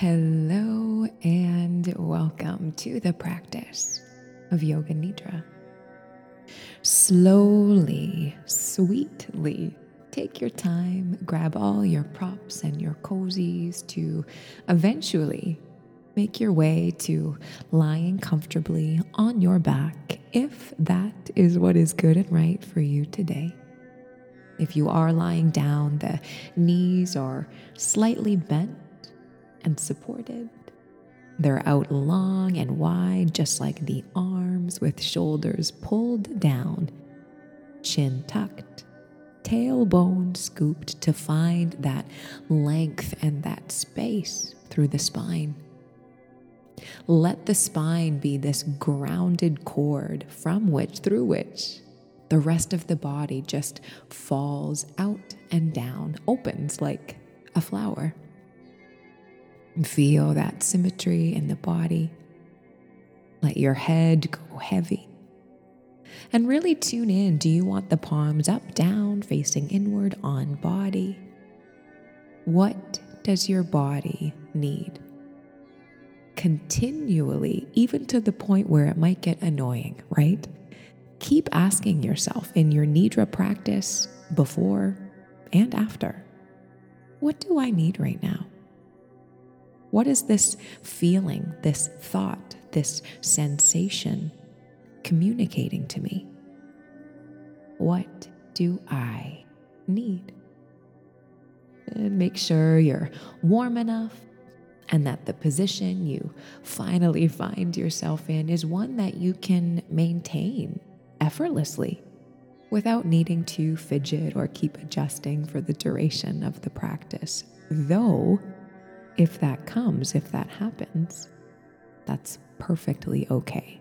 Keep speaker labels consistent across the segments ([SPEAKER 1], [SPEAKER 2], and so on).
[SPEAKER 1] Hello and welcome to the practice of Yoga Nidra. Slowly, sweetly, take your time, grab all your props and your cozies to eventually make your way to lying comfortably on your back if that is what is good and right for you today. If you are lying down, the knees are slightly bent and supported. They're out long and wide, just like the arms, with shoulders pulled down, chin tucked, tailbone scooped to find that length and that space through the spine. Let the spine be this grounded cord through which the rest of the body just falls out and down, opens like a flower. Feel that symmetry in the body. Let your head go heavy. And really tune in. Do you want the palms up, down, facing inward on body? What does your body need? Continually, even to the point where it might get annoying, right? Keep asking yourself in your Nidra practice, before and after, what do I need right now? What is this feeling, this thought, this sensation communicating to me? What do I need? And make sure you're warm enough and that the position you finally find yourself in is one that you can maintain effortlessly without needing to fidget or keep adjusting for the duration of the practice. Though, if that happens, that's perfectly okay.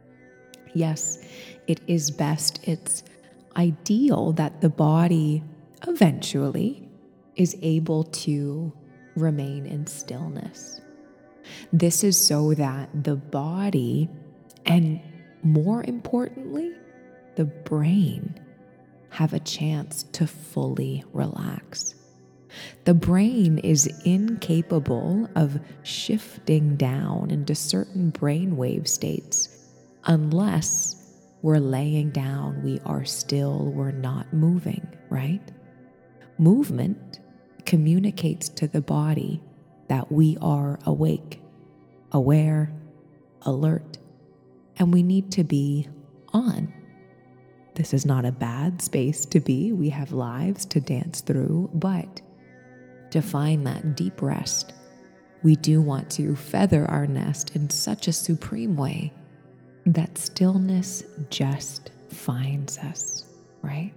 [SPEAKER 1] Yes, it is best, it's ideal that the body eventually is able to remain in stillness. This is so that the body, and more importantly, the brain, have a chance to fully relax. The brain is incapable of shifting down into certain brainwave states unless we're laying down, we are still, we're not moving, right? Movement communicates to the body that we are awake, aware, alert, and we need to be on. This is not a bad space to be. We have lives to dance through, but to find that deep rest, we do want to feather our nest in such a supreme way that stillness just finds us, right?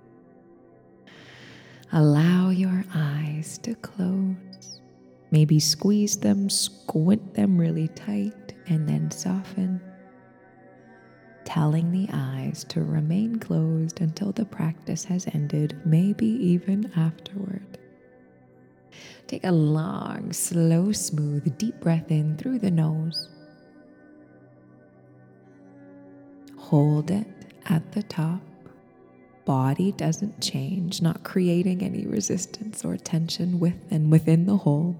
[SPEAKER 1] Allow your eyes to close. Maybe squeeze them, squint them really tight, and then soften, telling the eyes to remain closed until the practice has ended, maybe even afterward. Take a long, slow, smooth, deep breath in through the nose. Hold it at the top. Body doesn't change, not creating any resistance or tension with and within the hold.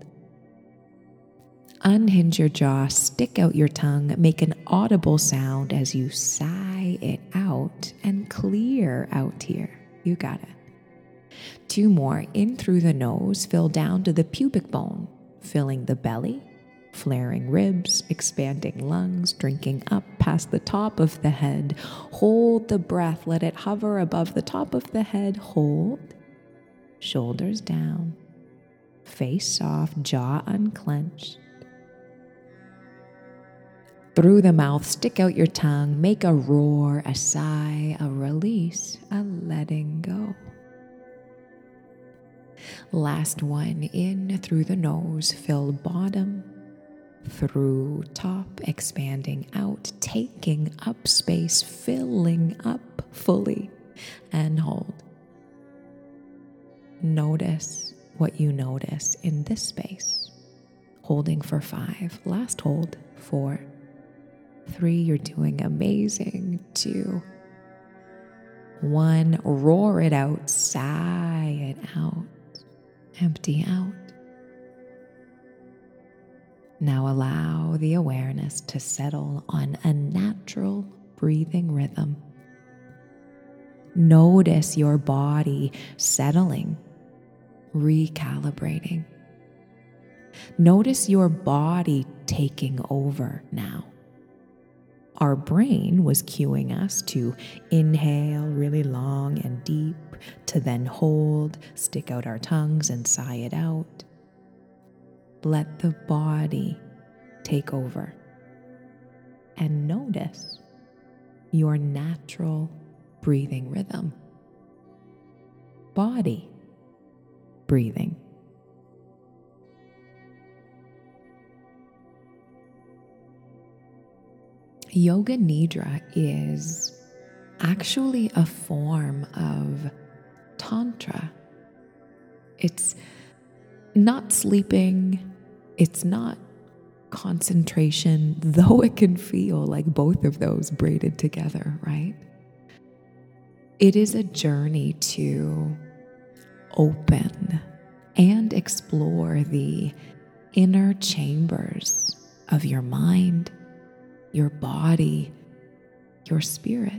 [SPEAKER 1] Unhinge your jaw, stick out your tongue, make an audible sound as you sigh it out and clear out here. You got it. 2 more, in through the nose, fill down to the pubic bone, filling the belly, flaring ribs, expanding lungs, drinking up past the top of the head. Hold the breath, let it hover above the top of the head. Hold, shoulders down, face soft, jaw unclenched. Through the mouth, stick out your tongue, make a roar, a sigh, a release, a letting go. Last one, in through the nose, fill bottom, through top, expanding out, taking up space, filling up fully, and hold. Notice what you notice in this space. Holding for 5, last hold, 4, 3, you're doing amazing, 2, 1, roar it out, sigh it out. Empty out. Now allow the awareness to settle on a natural breathing rhythm. Notice your body settling, recalibrating. Notice your body taking over now. Our brain was cueing us to inhale really long and deep, to then hold, stick out our tongues and sigh it out. Let the body take over and notice your natural breathing rhythm. Body breathing. Yoga Nidra is actually a form of Tantra. It's not sleeping, it's not concentration, though it can feel like both of those braided together, right? It is a journey to open and explore the inner chambers of your mind, your body, your spirit.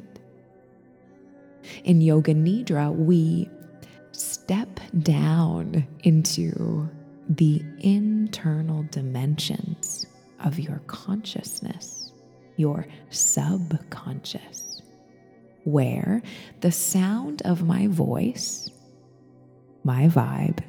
[SPEAKER 1] In Yoga Nidra, we step down into the internal dimensions of your consciousness, your subconscious, where the sound of my voice, my vibe,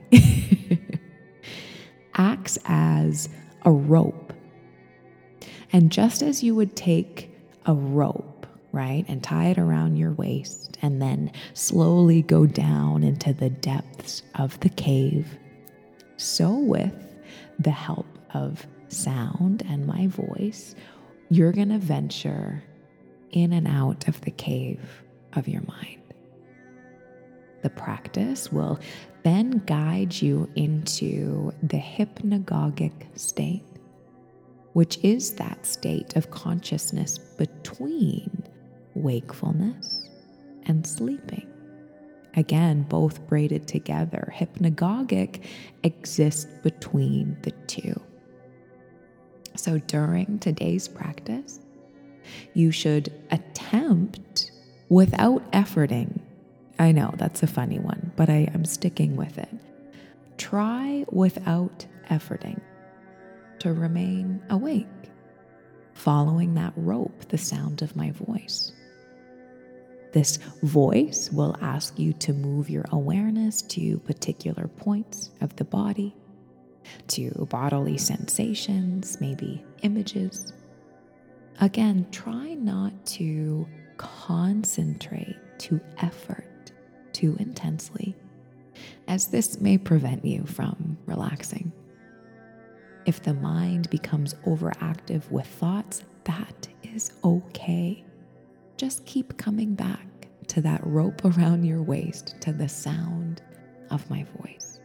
[SPEAKER 1] acts as a rope. And just as you would take a rope, right, and tie it around your waist and then slowly go down into the depths of the cave, so with the help of sound and my voice, you're going to venture in and out of the cave of your mind. The practice will then guide you into the hypnagogic state, which is that state of consciousness between wakefulness and sleeping. Again, both braided together. Hypnagogic exists between the two. So during today's practice, you should attempt without efforting. I know that's a funny one, but I'm sticking with it. Try without efforting to remain awake, following that rope, the sound of my voice. This voice will ask you to move your awareness to particular points of the body, to bodily sensations, maybe images. Again, try not to concentrate, to effort too intensely, as this may prevent you from relaxing. If the mind becomes overactive with thoughts, that is okay. Just keep coming back to that rope around your waist, to the sound of my voice.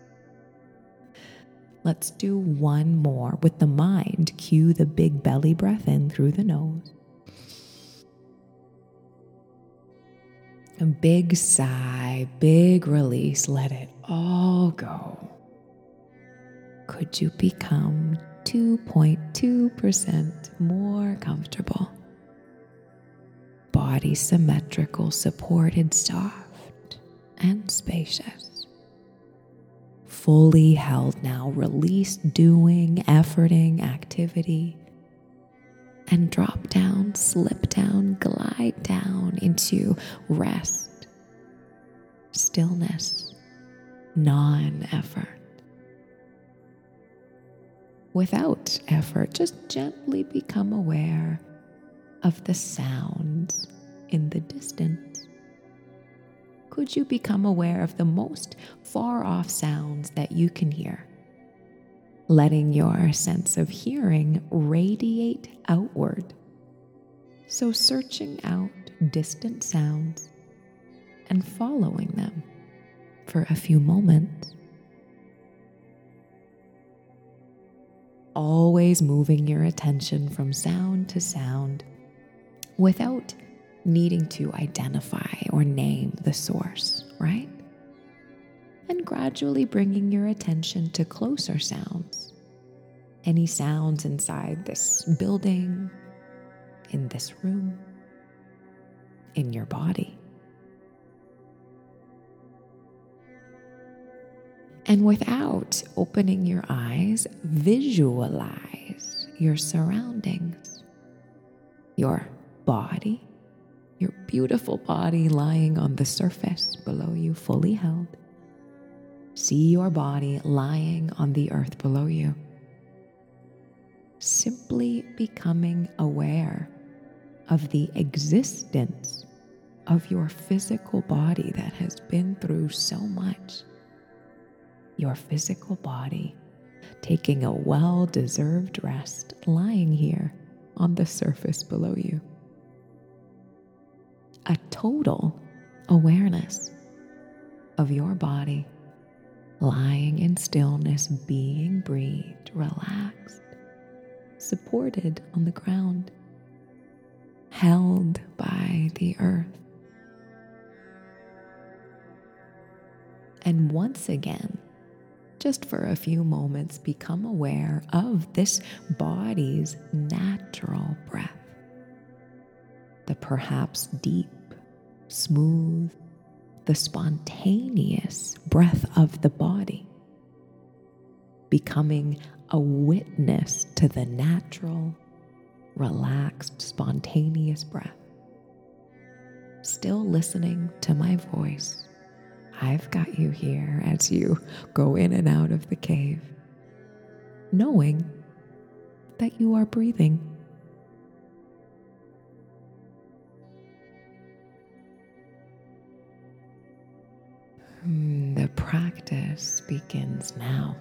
[SPEAKER 1] Let's do one more with the mind. Cue the big belly breath in through the nose. A big sigh, big release, let it all go. Could you become 2.2% more comfortable? Body symmetrical, supported, soft, and spacious. Fully held now, released doing, efforting activity, and drop down, slip down, glide down into rest, stillness, non-effort. Without effort, just gently become aware of the sounds in the distance. Could you become aware of the most far-off sounds that you can hear? Letting your sense of hearing radiate outward. So searching out distant sounds and following them for a few moments. Always moving your attention from sound to sound without needing to identify or name the source, right? And gradually bringing your attention to closer sounds, Any sounds inside this building, in this room, in your body. And without opening your eyes, visualize your surroundings, your body, your beautiful body lying on the surface below you, fully held. See your body lying on the earth below you. Simply becoming aware of the existence of your physical body that has been through so much. Your physical body taking a well-deserved rest, lying here on the surface below you. A total awareness of your body lying in stillness, being breathed, relaxed, supported on the ground, held by the earth. And once again, just for a few moments, become aware of this body's natural breath. The perhaps deep, smooth, the spontaneous breath of the body. Becoming a witness to the natural, relaxed, spontaneous breath. Still listening to my voice. I've got you here as you go in and out of the cave, knowing that you are breathing. The practice begins now.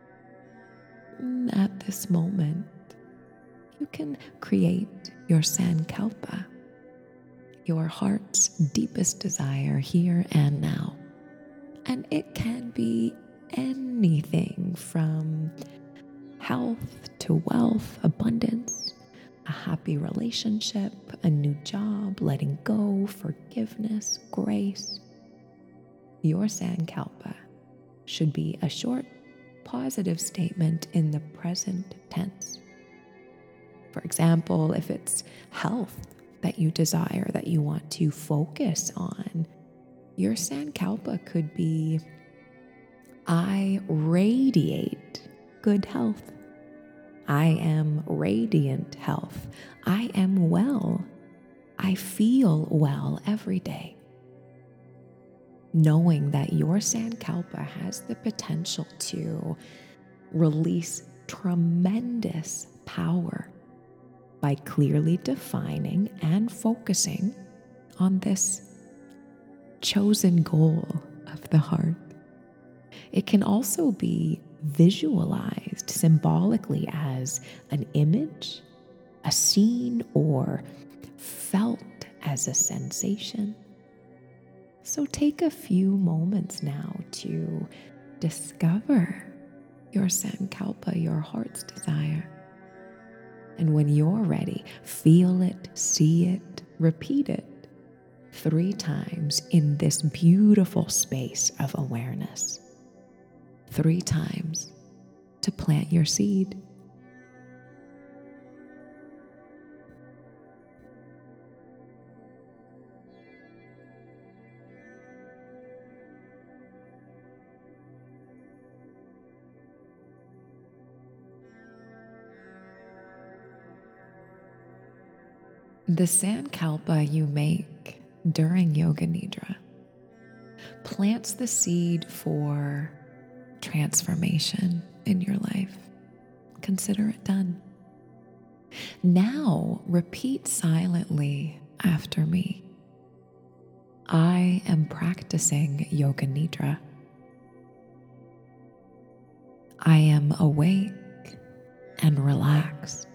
[SPEAKER 1] At this moment, you can create your sankalpa, your heart's deepest desire here and now. And it can be anything from health to wealth, abundance, a happy relationship, a new job, letting go, forgiveness, grace. Your sankalpa should be a short, positive statement in the present tense. For example, if it's health that you desire, that you want to focus on, your sankalpa could be, I radiate good health. I am radiant health. I am well. I feel well every day. Knowing that your sankalpa has the potential to release tremendous power by clearly defining and focusing on this chosen goal of the heart. It can also be visualized symbolically as an image, a scene, or felt as a sensation. So take a few moments now to discover your sankalpa, your heart's desire. And when you're ready, feel it, see it, repeat it 3 times in this beautiful space of awareness. 3 times to plant your seed. The sankalpa you make during Yoga Nidra plants the seed for transformation in your life. Consider it done. Now repeat silently after me. I am practicing Yoga Nidra. I am awake and relaxed.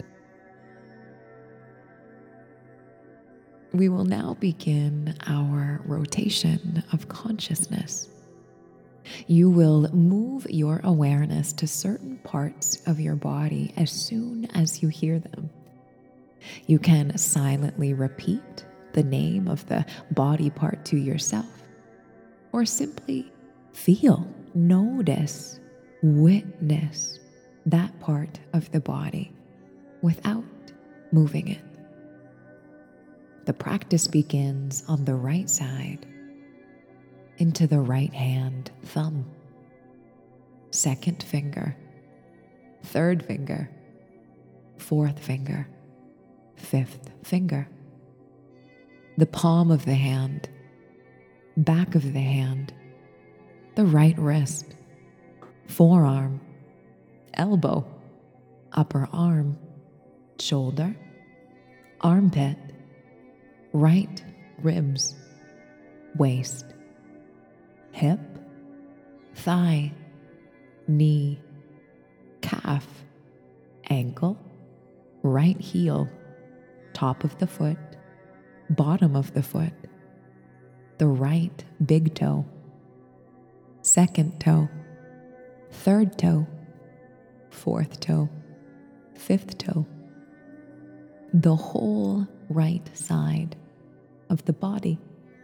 [SPEAKER 1] We will now begin our rotation of consciousness. You will move your awareness to certain parts of your body as soon as you hear them. You can silently repeat the name of the body part to yourself, or simply feel, notice, witness that part of the body without moving it. The practice begins on the right side, into the right hand thumb, second finger, third finger, fourth finger, fifth finger, the palm of the hand, back of the hand, the right wrist, forearm, elbow, upper arm, shoulder, armpit, right ribs, waist, hip, thigh, knee, calf, ankle, right heel, top of the foot, bottom of the foot, the right big toe, second toe, third toe, fourth toe, fifth toe, the whole right side of the body.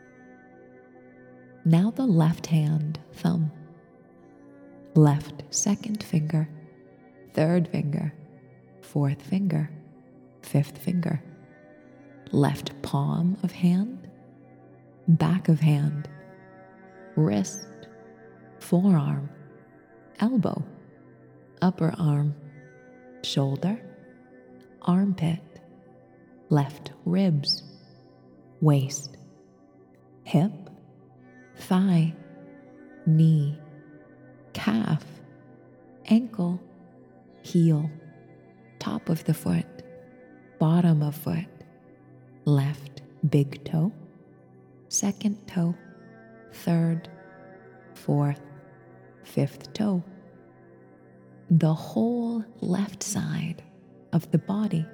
[SPEAKER 1] Now the left hand thumb, left second finger, third finger, fourth finger, fifth finger, left palm of hand, back of hand, wrist, forearm, elbow, upper arm, shoulder, armpit, left ribs, waist, hip, thigh, knee, calf, ankle, heel, top of the foot, bottom of foot, left big toe, second toe, third, fourth, fifth toe, the whole left side of the body.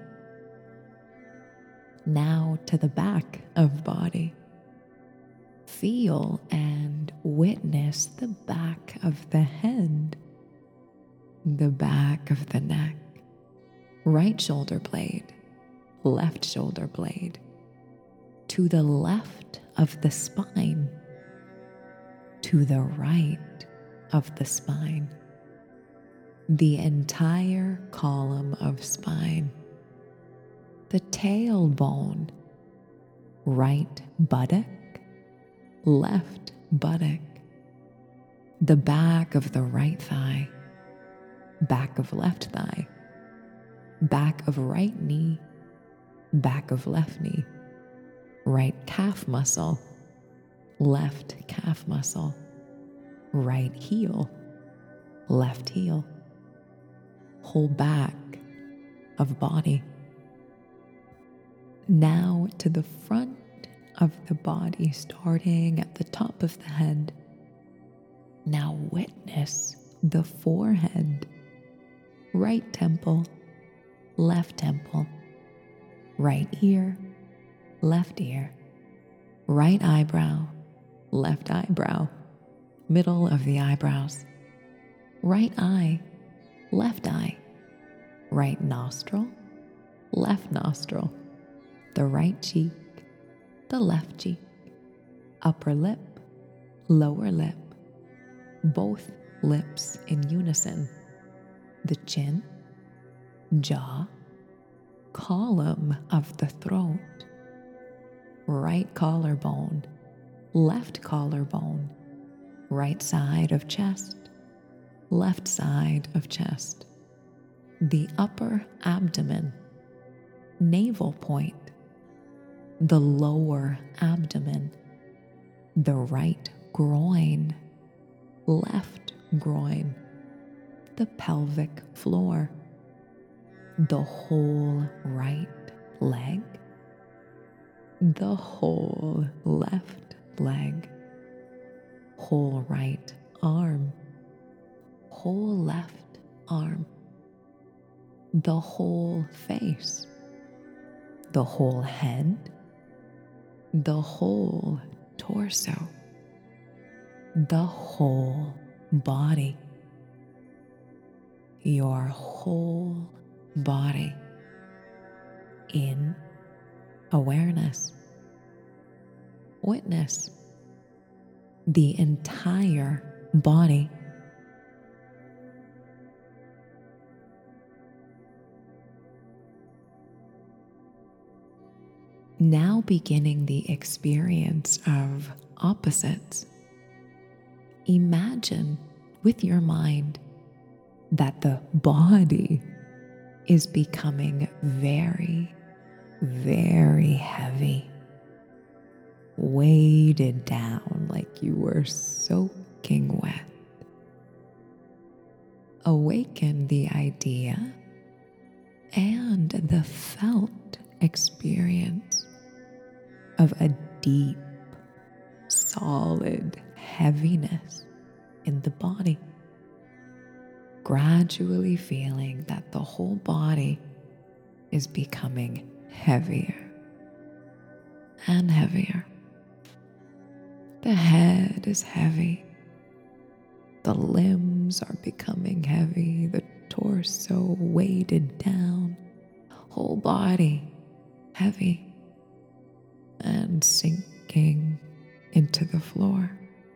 [SPEAKER 1] Now to the back of body. Feel and witness the back of the head, the back of the neck, right shoulder blade, left shoulder blade, to the left of the spine, to the right of the spine, the entire column of spine, the tailbone, right buttock, left buttock, the back of the right thigh, back of left thigh, back of right knee, back of left knee, right calf muscle, left calf muscle, right heel, left heel, whole back of body. Now to the front of the body, starting at the top of the head. Now witness the forehead, right temple, left temple, right ear, left ear, right eyebrow, left eyebrow, middle of the eyebrows, right eye, left eye, right nostril, left nostril, the right cheek, the left cheek, upper lip, lower lip, both lips in unison, the chin, jaw, column of the throat, right collarbone, left collarbone, right side of chest, left side of chest, the upper abdomen, navel point, the lower abdomen, the right groin, left groin, the pelvic floor, the whole right leg, the whole left leg, whole right arm, whole left arm, the whole face, the whole head, the whole torso, the whole body, your whole body in awareness. Witness the entire body. Now beginning the experience of opposites. Imagine with your mind that the body is becoming very, very heavy, weighted down like you were soaking wet. Awaken the idea and the felt experience of a deep, solid heaviness in the body. Gradually feeling that the whole body is becoming heavier and heavier. The head is heavy. The limbs are becoming heavy. The torso weighted down. Whole body heavy and sinking into the floor.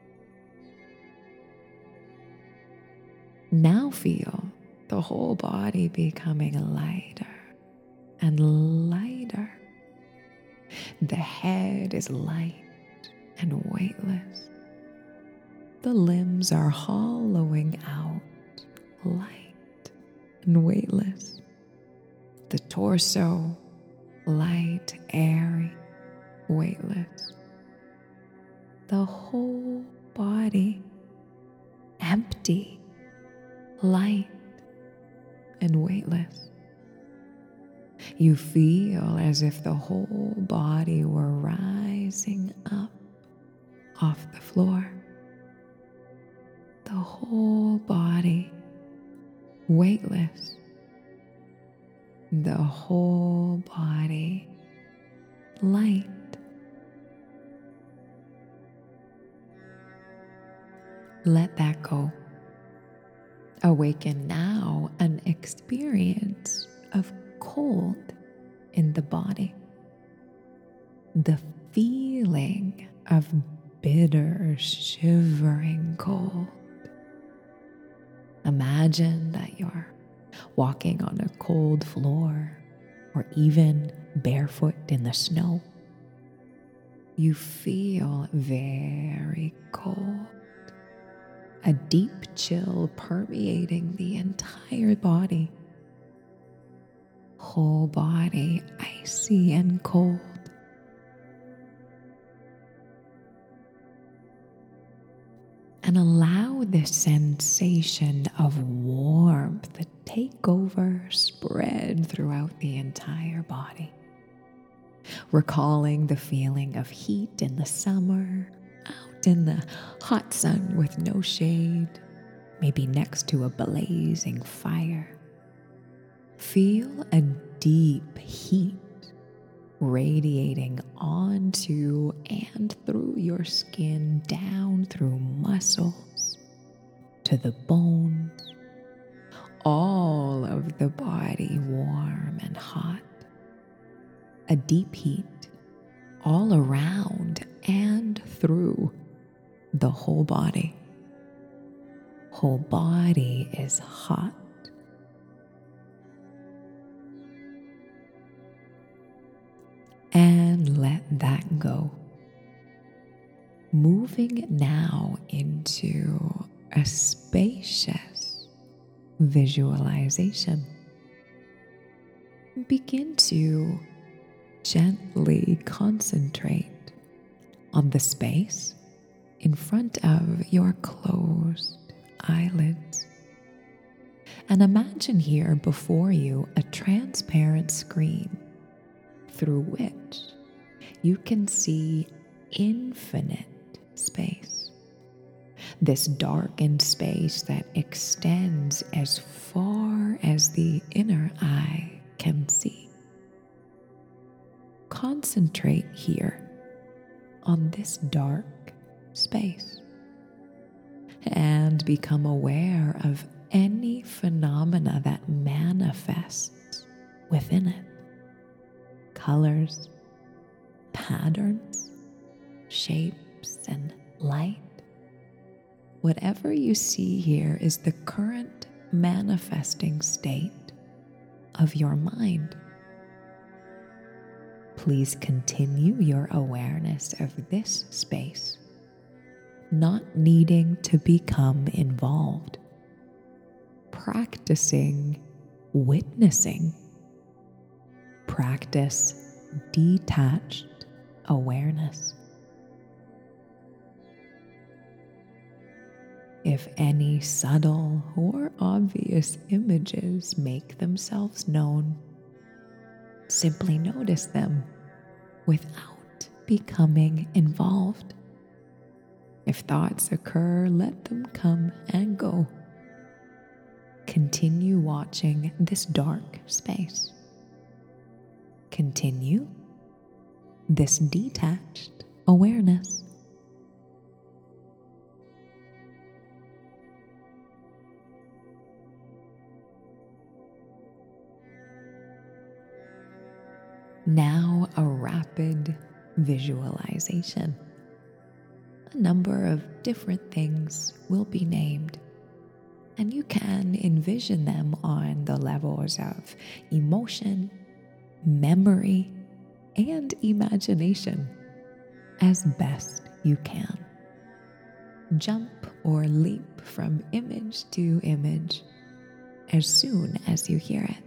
[SPEAKER 1] Now feel the whole body becoming lighter and lighter. The head is light and weightless. The limbs are hollowing out, light and weightless. The torso, light, airy, weightless. The whole body, empty, light, and weightless. You feel as if the whole body were rising up off the floor. The whole body, weightless. The whole body, light. Let that go. Awaken now an experience of cold in the body. The feeling of bitter, shivering cold. Imagine that you're walking on a cold floor or even barefoot in the snow. You feel very cold. A deep chill permeating the entire body. Whole body icy and cold. And allow this sensation of warmth to take over, spread throughout the entire body. Recalling the feeling of heat in the summer, out in the hot sun with no shade, maybe next to a blazing fire. Feel a deep heat radiating onto and through your skin, down through muscles, to the bones, all of the body warm and hot. A deep heat all around and through the whole body. Whole body is hot. And let that go. Moving now into a spacious visualization. Begin to gently concentrate on the space in front of your closed eyelids. And imagine here before you a transparent screen through which you can see infinite space. This darkened space that extends as far as the inner eye can see. Concentrate here on this dark space and become aware of any phenomena that manifests within it. Colors, patterns, shapes, and light. Whatever you see here is the current manifesting state of your mind. please continue your awareness of this space, not needing to become involved, practicing witnessing. Practice detached awareness. If any subtle or obvious images make themselves known, simply notice them without becoming involved. If thoughts occur, let them come and go. Continue watching this dark space. Continue this detached awareness. Now a rapid visualization. A number of different things will be named, and you can envision them on the levels of emotion, memory, and imagination as best you can. Jump or leap from image to image as soon as you hear it.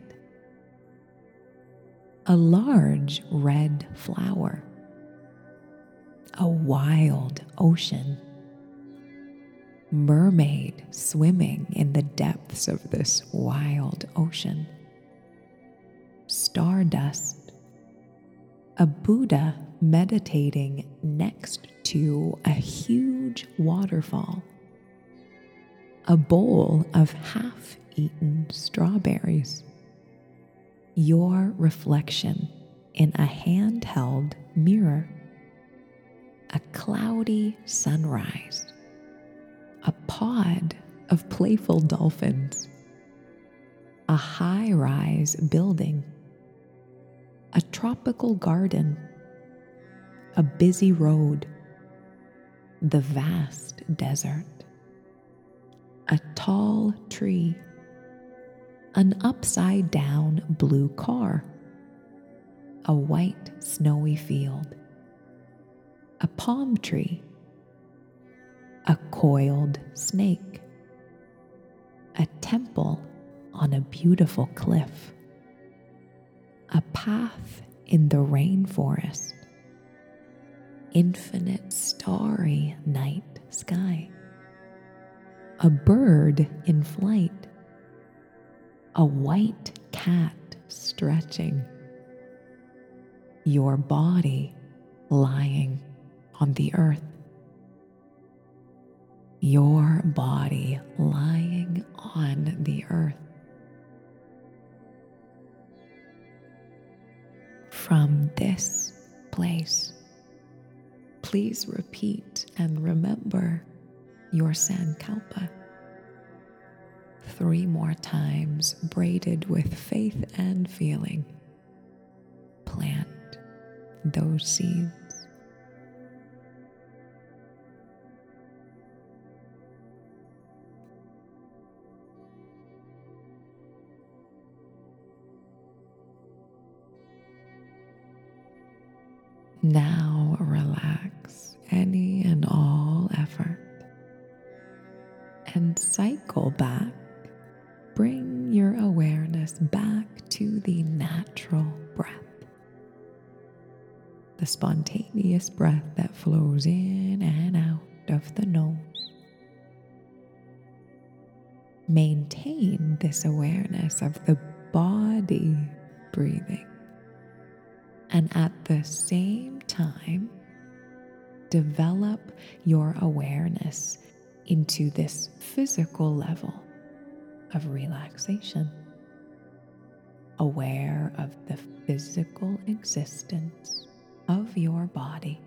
[SPEAKER 1] A large red flower, a wild ocean, mermaid swimming in the depths of this wild ocean, stardust, a Buddha meditating next to a huge waterfall, a bowl of half-eaten strawberries, your reflection in a handheld mirror, a cloudy sunrise, a pod of playful dolphins, a high-rise building, a tropical garden, a busy road, the vast desert, a tall tree, an upside-down blue car, a white snowy field, a palm tree, a coiled snake, a temple on a beautiful cliff, a path in the rainforest, infinite starry night sky, a bird in flight, a white cat stretching, your body lying on the earth, your body lying on the earth. From this place, please repeat and remember your Sankalpa. 3 more times, braided with faith and feeling. Plant those seeds. Now relax any and all effort and cycle back. Bring your awareness back to the natural breath, the spontaneous breath that flows in and out of the nose. Maintain this awareness of the body breathing, and at the same time, develop your awareness into this physical level of relaxation, aware of the physical existence of your body,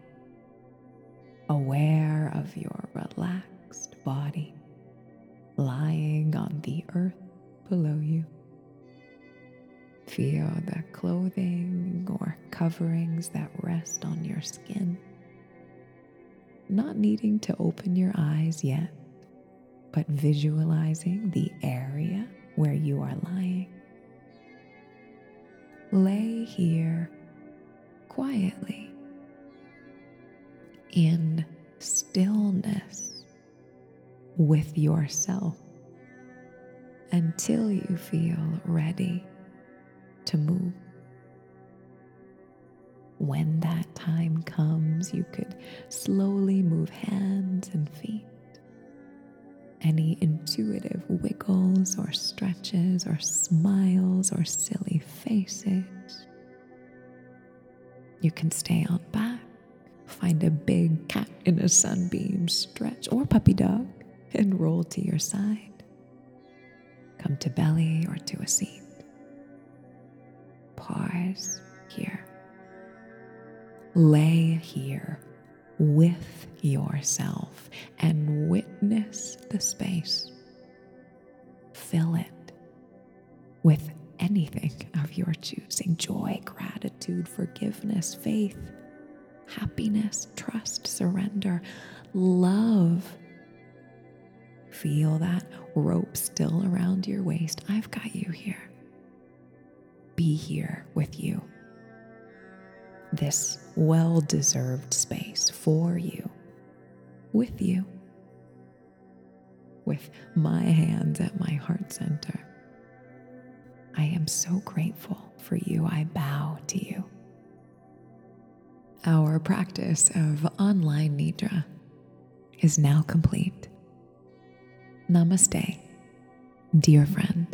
[SPEAKER 1] aware of your relaxed body lying on the earth below you. Feel the clothing or coverings that rest on your skin, not needing to open your eyes yet, but visualizing the area where you are lying. Lay here quietly in stillness with yourself until you feel ready to move. When that time comes, you could slowly move hands and feet. Any intuitive wiggles or stretches or smiles or silly faces. You can stay on back, find a big cat in a sunbeam, stretch, or puppy dog, and roll to your side. Come to belly or to a seat. Pause here. Lay here with yourself and witness the space. Fill it with anything of your choosing: joy, gratitude, forgiveness, faith, happiness, trust, surrender, love. Feel that rope still around your waist. I've got you here. Be here with you. This well-deserved space for you, with you, with my hands at my heart center. I am so grateful for you. I bow to you. Our practice of online Nidra is now complete. Namaste, dear friend.